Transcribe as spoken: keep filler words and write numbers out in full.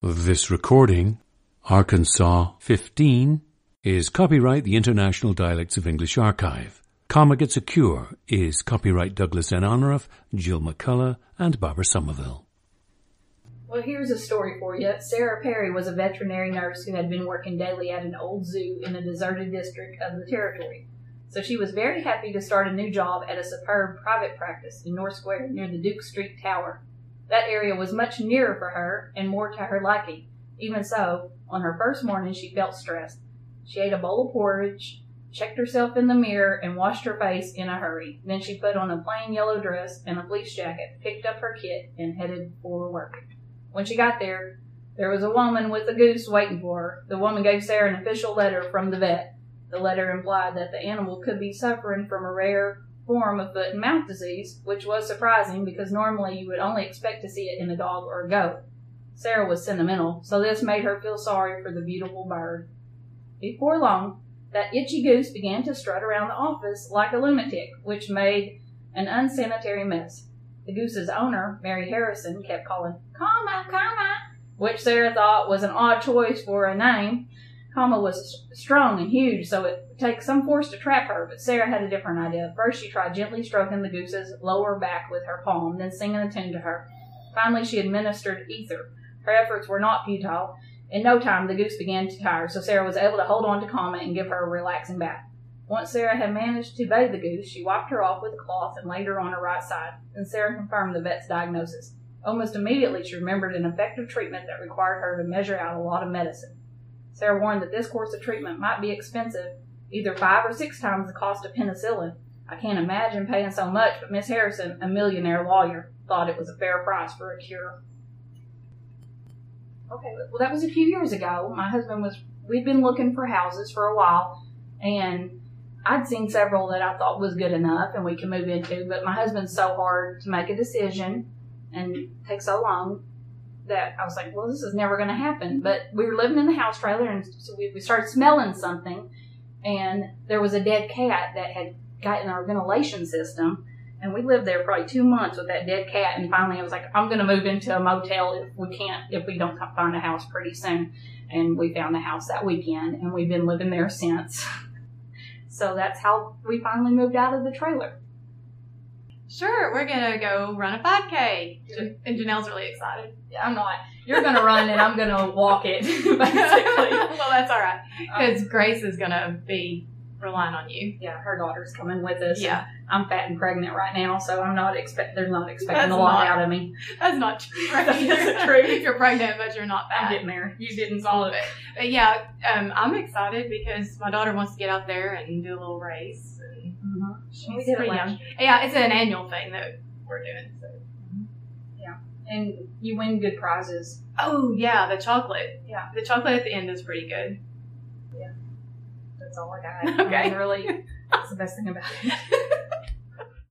This recording, Arkansas fifteen, is copyright the International Dialects of English Archive. Comma Gets a Cure is copyright Douglas N. Honorath, Jill McCullough, and Barbara Somerville. Well, here's a story for you. Sarah Perry was a veterinary nurse who had been working daily at an old zoo in a deserted district of the territory. So she was very happy to start a new job at a superb private practice in North Square near the Duke Street Tower. That area was much nearer for her and more to her liking. Even so, on her first morning she felt stressed. She ate a bowl of porridge, checked herself in the mirror, and washed her face in a hurry. Then she put on a plain yellow dress and a fleece jacket, picked up her kit, and headed for work. When she got there, there was a woman with a goose waiting for her. The woman gave Sarah an official letter from the vet. The letter implied that the animal could be suffering from a rare form of foot and mouth disease, which was surprising because normally you would only expect to see it in a dog or a goat. Sarah was sentimental, so this made her feel sorry for the beautiful bird. Before long, that itchy goose began to strut around the office like a lunatic, which made an unsanitary mess. The goose's owner, Mary Harrison, kept calling, "Comma, comma," which Sarah thought was an odd choice for a name. Comma was strong and huge, so it would take some force to trap her, but Sarah had a different idea. First, she tried gently stroking the goose's lower back with her palm, then singing a tune to her. Finally, she administered ether. Her efforts were not futile. In no time, the goose began to tire, so Sarah was able to hold on to Comma and give her a relaxing bath. Once Sarah had managed to bathe the goose, she wiped her off with a cloth and laid her on her right side. Then Sarah confirmed the vet's diagnosis. Almost immediately, she remembered an effective treatment that required her to measure out a lot of medicine. Sarah warned that this course of treatment might be expensive, either five or six times the cost of penicillin. I can't imagine paying so much, but Miss Harrison, a millionaire lawyer, thought it was a fair price for a cure. Okay, well, that was a few years ago. My husband was, we'd been looking for houses for a while, and I'd seen several that I thought was good enough and we could move into, but my husband's so hard to make a decision and take so long that I was like, well, this is never going to happen. But we were living in the house trailer, and so we, we started smelling something, and there was a dead cat that had gotten our ventilation system, and we lived there probably two months with that dead cat, and finally I was like, I'm going to move into a motel if we can't, if we don't find a house pretty soon. And we found a house that weekend, and we've been living there since. So that's how we finally moved out of the trailer. Sure, we're going to go run a five K. And Janelle's really excited. Yeah, I'm not. You're going to run and I'm going to walk it, basically. Well, that's all right. Because um, Grace is going to be relying on you. Yeah, her daughter's coming with us. Yeah. I'm fat and pregnant right now, so I'm not expect. They're not expecting that's a lot not, out of me. That's not true. That's true. You're pregnant, but you're not fat. I'm getting there. You didn't solve it. But yeah, um, I'm excited because my daughter wants to get out there and do a little race. And mm-hmm. She's pretty young. Yeah, it's an annual thing that we're doing. So. Yeah, and you win good prizes. Oh yeah, the chocolate. Yeah, the chocolate at the end is pretty good. Yeah, that's all I got. Okay, I mean, really, that's the best thing about it.